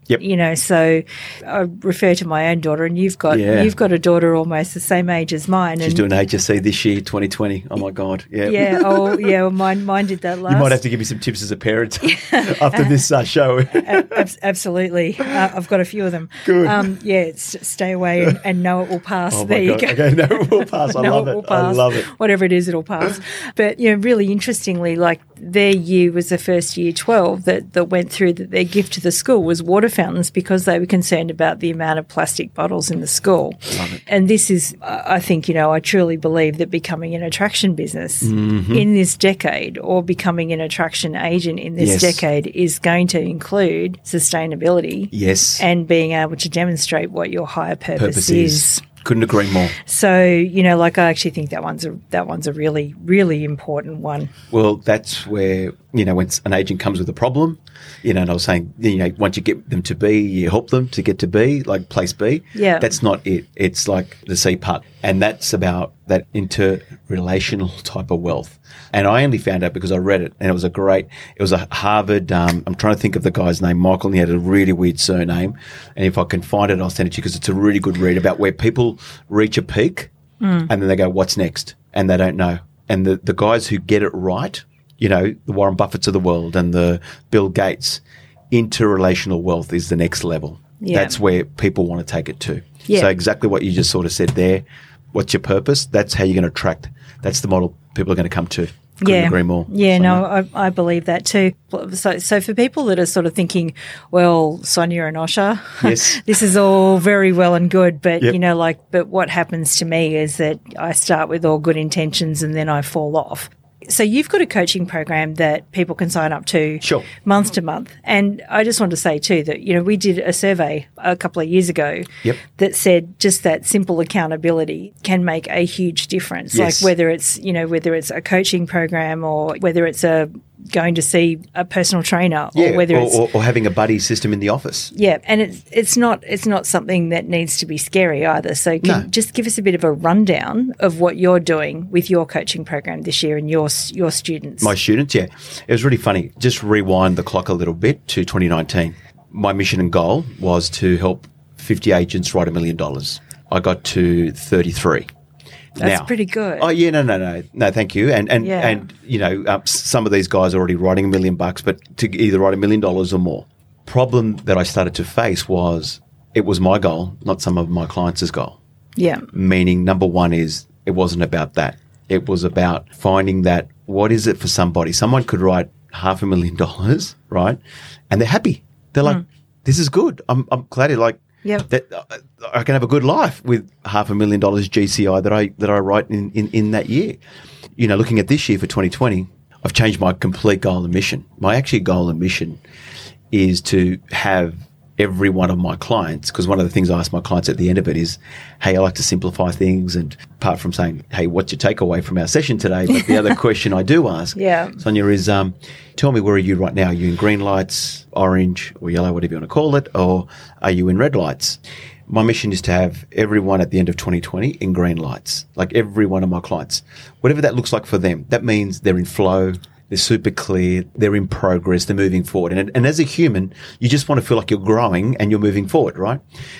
Yep. You know, so I refer to my own daughter, and you've got a daughter almost the same age as mine. She's doing HSC this year, 2020. Oh my God, yeah. Yeah, well, mine did that last. You might have to give me some tips as a parent after this show. Absolutely, I've got a few of them. Good. Stay away and know it will pass. Oh there my you God. go. Okay, no, it will pass. I love it. I love it. Whatever it is, it'll pass. But really interestingly, like their year was the first year 12 that went through that their gift to the school was water fountains because they were concerned about the amount of plastic bottles in the school. Love it. And this is, I think, I truly believe that becoming an attraction business in this decade or becoming an attraction agent in this decade is going to include sustainability. Yes. And being able to demonstrate what your higher purpose is. Couldn't agree more. So, I actually think that one's a really, really important one. Well, that's where, when an agent comes with a problem, and I was saying, once you get them to B, you help them to get to B, like place B. Yeah. That's not it. It's like the C part. And that's about that interrelational type of wealth. And I only found out because I read it, and it was a Harvard, I'm trying to think of the guy's name, Michael, and he had a really weird surname. And if I can find it, I'll send it to you because it's a really good read about where people reach a peak and then they go, what's next? And they don't know. And the guys who get it right, the Warren Buffetts of the world and the Bill Gates, interrelational wealth is the next level. Yeah. That's where people want to take it to. Yeah. So exactly what you just sort of said there. What's your purpose? That's how you're going to attract. That's the model people are going to come to. Couldn't agree more. Yeah, Sonia. I believe that too. So for people that are sort of thinking, well, Sonia and Osher, yes. this is all very well and good, but but what happens to me is that I start with all good intentions and then I fall off. So you've got a coaching program that people can sign up to month to month. And I just want to say too that, we did a survey a couple of years ago that said just that simple accountability can make a huge difference. Yes. Like whether it's a coaching program or whether it's going to see a personal trainer or whether or having a buddy system in the office. Yeah, and it's not something that needs to be scary either. So just give us a bit of a rundown of what you're doing with your coaching program this year and your students. My students, yeah. It was really funny. Just rewind the clock a little bit to 2019. My mission and goal was to help 50 agents write $1 million. I got to 33. That's pretty good. Oh yeah, no, thank you. And some of these guys are already writing $1 million, but to either write $1 million or more. Problem that I started to face was it was my goal, not some of my clients' goal. Yeah. Meaning, number one is it wasn't about that. It was about finding that what is it for somebody? Someone could write $500,000, right? And they're happy. They're like, this is good. I'm glad that I can have a good life with $500,000 GCI that I write in that year. Looking at this year for 2020, I've changed my complete goal and mission. My actual goal and mission is to have every one of my clients, because one of the things I ask my clients at the end of it is, hey, I like to simplify things. And apart from saying, hey, what's your takeaway from our session today? But the other question I do ask, Sonia, is tell me, where are you right now? Are you in green lights, orange or yellow, whatever you want to call it, or are you in red lights? My mission is to have everyone at the end of 2020 in green lights, like every one of my clients, whatever that looks like for them. That means they're in flow. They're super clear. They're in progress. They're moving forward. And as a human, you just want to feel like you're growing and you're moving forward, right?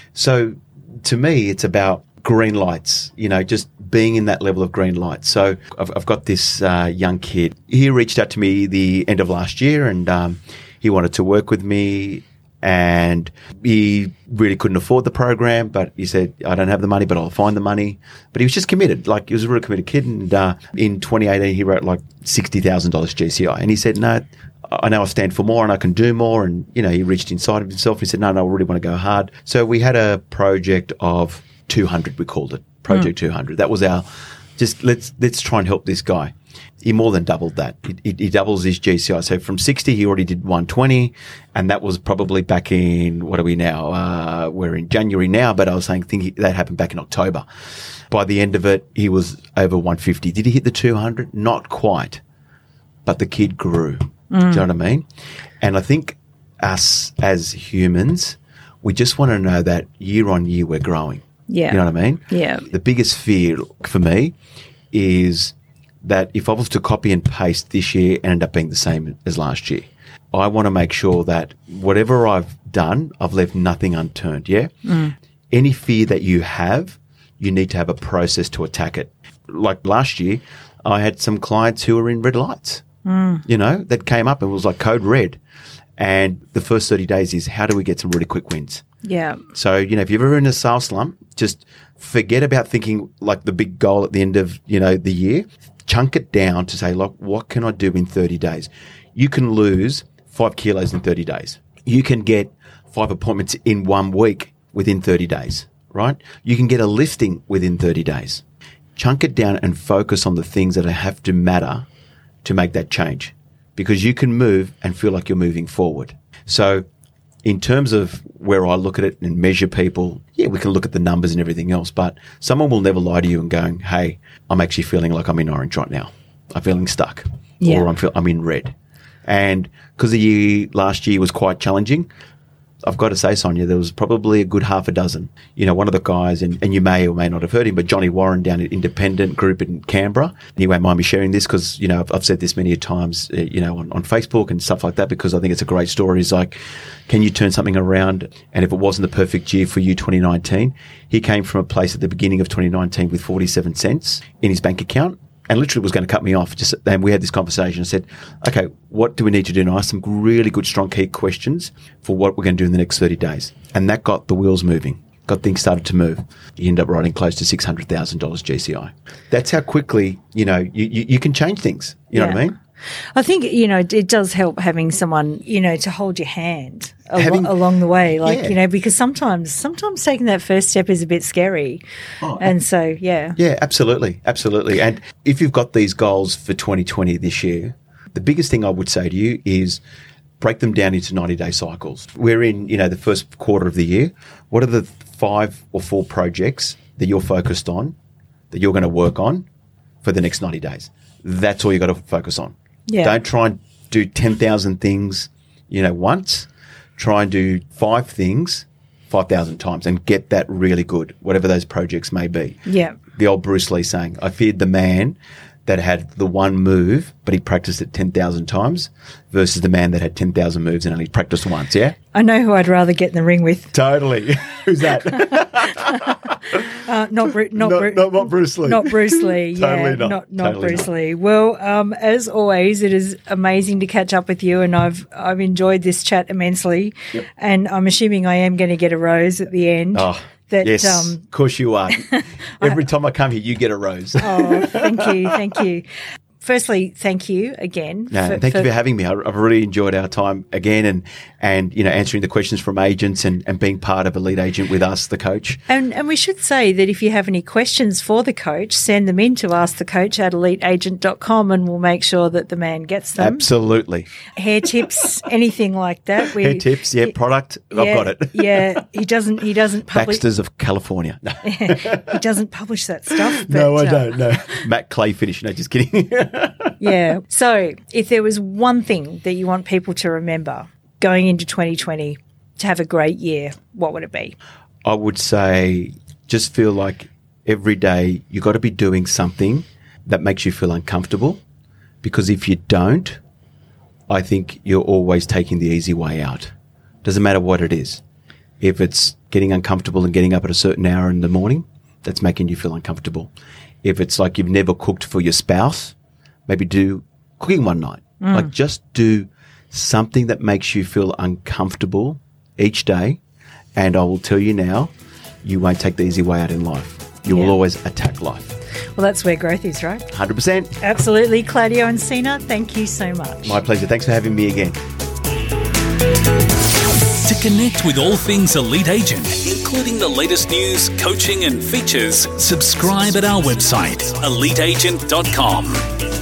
So to me, it's about green lights, just being in that level of green lights. So I've got this young kid. He reached out to me the end of last year and he wanted to work with me. And he really couldn't afford the program, but he said, I don't have the money, but I'll find the money. But he was just committed. Like, he was a really committed kid. And in 2018, he wrote like $60,000 GCI. And he said, no, I know I stand for more and I can do more. And, he reached inside of himself. And he said, no, I really want to go hard. So we had a project of 200, we called it. Project 200. That was our, just let's try and help this guy. He more than doubled that. He doubles his GCI. So from 60, he already did 120. And that was probably back in, what are we now? We're in January now, but I was thinking that happened back in October. By the end of it, he was over 150. Did he hit the 200? Not quite. But the kid grew. Do you know what I mean? And I think us as humans, we just want to know that year on year we're growing. Yeah. You know what I mean? Yeah. The biggest fear for me is that if I was to copy and paste this year and end up being the same as last year, I want to make sure that whatever I've done, I've left nothing unturned. Yeah. Any fear that you have, you need to have a process to attack it. Like last year, I had some clients who were in red lights, that came up and was like code red. And the first 30 days is how do we get some really quick wins? Yeah. So, if you're ever in a sales slump, just forget about thinking like the big goal at the end of, the year. Chunk it down to say, look, what can I do in 30 days? You can lose 5 kilos in 30 days. You can get 5 appointments in 1 week within 30 days, right? You can get a listing within 30 days. Chunk it down and focus on the things that have to matter to make that change, because you can move and feel like you're moving forward. So in terms of where I look at it and measure people, yeah, we can look at the numbers and everything else, but someone will never lie to you and going, hey, I'm actually feeling like I'm in orange right now. I'm feeling stuck, or I'm in red. And because last year was quite challenging, I've got to say, Sonia, there was probably a good half a dozen. One of the guys, and you may or may not have heard him, but Johnny Warren down at Independent Group in Canberra. And he won't mind me sharing this because, I've said this many times, on Facebook and stuff like that, because I think it's a great story. It's like, can you turn something around? And if it wasn't the perfect year for you, 2019, he came from a place at the beginning of 2019 with 47 cents in his bank account. And literally was going to cut me off. And we had this conversation and said, okay, what do we need to do? And I asked some really good, strong key questions for what we're going to do in the next 30 days. And that got the wheels moving, got things started to move. You end up writing close to $600,000 GCI. That's how quickly, you can change things. You know what I mean? I think, it does help having someone, to hold your hand along the way. Because sometimes taking that first step is a bit scary. And so, yeah. Yeah, absolutely. Absolutely. And if you've got these goals for 2020 this year, the biggest thing I would say to you is break them down into 90-day cycles. We're in, the first quarter of the year. What are the 5 or 4 projects that you're focused on, that you're going to work on for the next 90 days? That's all you got to focus on. Yeah. Don't try and do 10,000 things, once. Try and do 5 things 5,000 times and get that really good, whatever those projects may be. Yeah. The old Bruce Lee saying, I feared the man that had the one move, but he practiced it 10,000 times versus the man that had 10,000 moves and only practiced once, yeah? I know who I'd rather get in the ring with. Totally. Who's that? Not Bruce Lee. Not Bruce Lee. Totally yeah, not. Not Totally Bruce not. Lee. Well, as always, it is amazing to catch up with you, and I've enjoyed this chat immensely. Yep. And I'm assuming I am going to get a rose at the end. Oh, yes, of course you are. Every time I come here, you get a rose. Oh, thank you. Firstly, thank you again. Thank you for having me. I've really enjoyed our time again, and answering the questions from agents and being part of a lead agent with us, the coach. And we should say that if you have any questions for the coach, send them in to askthecoach@eliteagent.com, and we'll make sure that the man gets them. Absolutely. Hair tips, anything like that. Hair tips, product. I've got it. Yeah, he doesn't publish. Baxter's of California. No. He doesn't publish that stuff. But, no, I don't. No, Matt Clay finish. No, just kidding. Yeah. So if there was one thing that you want people to remember going into 2020 to have a great year, what would it be? I would say just feel like every day you got to be doing something that makes you feel uncomfortable, because if you don't, I think you're always taking the easy way out. Doesn't matter what it is. If it's getting uncomfortable and getting up at a certain hour in the morning, that's making you feel uncomfortable. If it's like you've never cooked for your spouse, maybe do cooking one night. Like just do something that makes you feel uncomfortable each day. And I will tell you now, you won't take the easy way out in life. You will always attack life. Well, that's where growth is, right? 100%. Absolutely. Claudio and Sina, thank you so much. My pleasure. Thanks for having me again. To connect with all things Elite Agent, including the latest news, coaching and features, subscribe at our website, eliteagent.com.